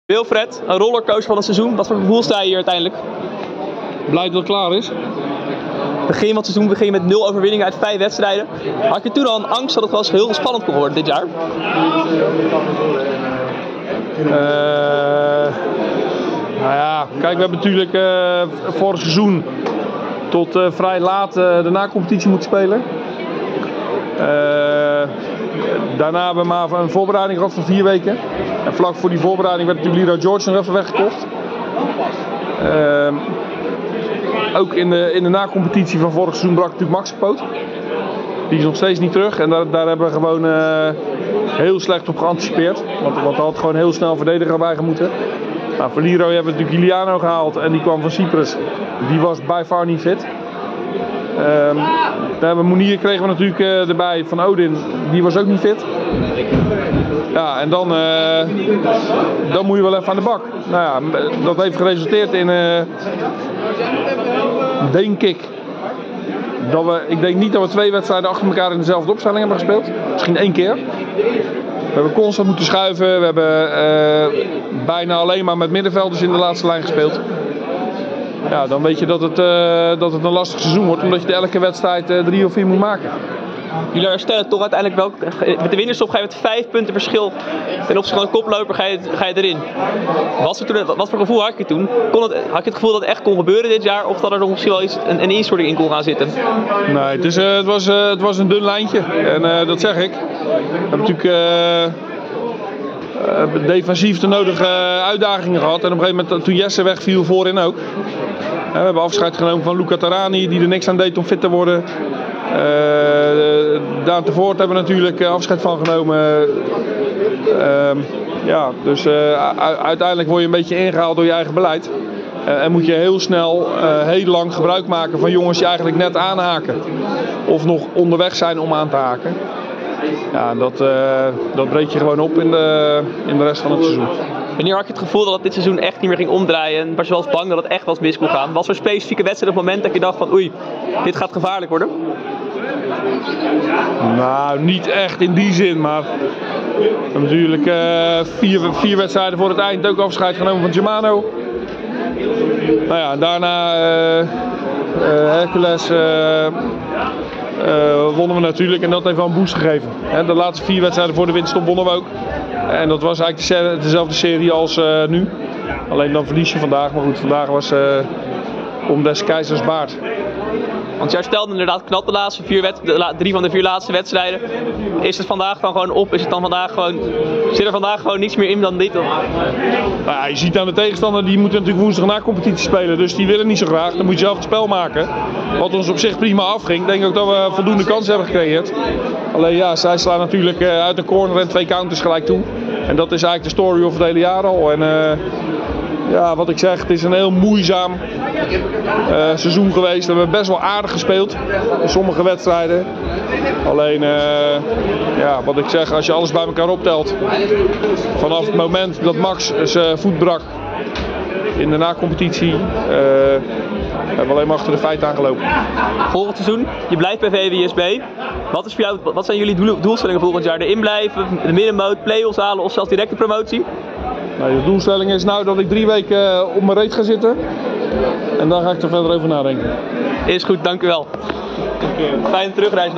Wilfred, een rollercoaster van het seizoen. Wat voor gevoel sta je hier uiteindelijk? Blij dat het klaar is. Begin van het seizoen begin je met 0 overwinningen uit 5 wedstrijden. Had je toen al een angst dat het wel eens heel spannend kon worden dit jaar? Nou ja, kijk, we hebben natuurlijk vorig seizoen tot vrij laat de na-competitie moeten spelen. Daarna hebben we maar een voorbereiding gehad van 4 weken. En vlak voor die voorbereiding werd natuurlijk Leroy George nog even weggekocht. Ook in de na-competitie van vorig seizoen brak natuurlijk Max de poot. Die is nog steeds niet terug en daar hebben we gewoon heel slecht op geanticipeerd. Want er had gewoon heel snel een verdediger bij moeten. Nou, voor Leroy hebben we natuurlijk Giuliano gehaald en die kwam van Cyprus. Die was by far niet fit. We hebben Monier kregen we natuurlijk erbij van Odin, die was ook niet fit. Ja, en dan moet je wel even aan de bak. Nou ja, dat heeft geresulteerd in, denk ik denk niet dat we 2 wedstrijden achter elkaar in dezelfde opstelling hebben gespeeld. Misschien 1 keer. We hebben constant moeten schuiven. We hebben bijna alleen maar met middenvelders in de laatste lijn gespeeld. Ja, dan weet je dat het een lastig seizoen wordt, omdat je de elke wedstrijd 3 of 4 moet maken. Jullie herstellen toch uiteindelijk wel. Met de winterstop ga je met 5 punten verschil ten opzichte van de koploper ga je erin. Wat voor gevoel had je toen? Had je het gevoel dat het echt kon gebeuren dit jaar, of dat er nog misschien wel een instorting in kon gaan zitten? Nee, het was een dun lijntje en dat zeg ik. We hebben natuurlijk defensief de nodige uitdagingen gehad en op een gegeven moment toen Jesse wegviel voorin ook. We hebben afscheid genomen van Luca Tarani die er niks aan deed om fit te worden. Daan te Voort hebben we natuurlijk afscheid van genomen. Dus uiteindelijk word je een beetje ingehaald door je eigen beleid. En moet je heel snel, heel lang gebruik maken van jongens die eigenlijk net aanhaken. Of nog onderweg zijn om aan te haken. Ja, dat breek je gewoon op in de rest van het seizoen. Wanneer had je het gevoel dat het dit seizoen echt niet meer ging omdraaien? Was je wel eens bang dat het echt mis kon gaan? Was er een specifieke wedstrijd op het moment dat je dacht van oei, dit gaat gevaarlijk worden? Nou, niet echt in die zin, maar we hebben natuurlijk 4 wedstrijden voor het eind ook afscheid genomen van Germano. Nou ja, daarna Hercules wonnen we natuurlijk en dat heeft wel een boost gegeven. De laatste 4 wedstrijden voor de winterstop wonnen we ook. En dat was eigenlijk dezelfde serie als nu. Alleen dan verlies je vandaag, maar goed, vandaag was om des keizers baard. Want jij stelde inderdaad knap de laatste 3 van de 4 laatste wedstrijden. Is het vandaag dan gewoon op? Zit er vandaag gewoon niets meer in dan dit? Of? Nou ja, je ziet aan de tegenstander, die moeten natuurlijk woensdag na competitie spelen. Dus die willen niet zo graag. Dan moet je zelf het spel maken. Wat ons op zich prima afging. Ik denk ook dat we voldoende kansen hebben gecreëerd. Alleen ja, zij slaan natuurlijk uit een corner en 2 counters gelijk toe. En dat is eigenlijk de story of het hele jaar al. En ja, wat ik zeg, het is een heel moeizaam seizoen geweest. We hebben best wel aardig gespeeld in sommige wedstrijden. Alleen, ja, wat ik zeg, als je alles bij elkaar optelt. Vanaf het moment dat Max zijn voet brak in de na-competitie, hebben we alleen maar achter de feiten aangelopen. Volgend seizoen, je blijft bij VWSB. Wat zijn jullie doelstellingen volgend jaar? Erin blijven, de middenmoot, play-offs halen of zelfs directe promotie? Nou, de doelstelling is nou dat ik 3 weken op mijn reet ga zitten. En dan ga ik er verder over nadenken. Is goed, dank u wel. Fijne terugreis nog.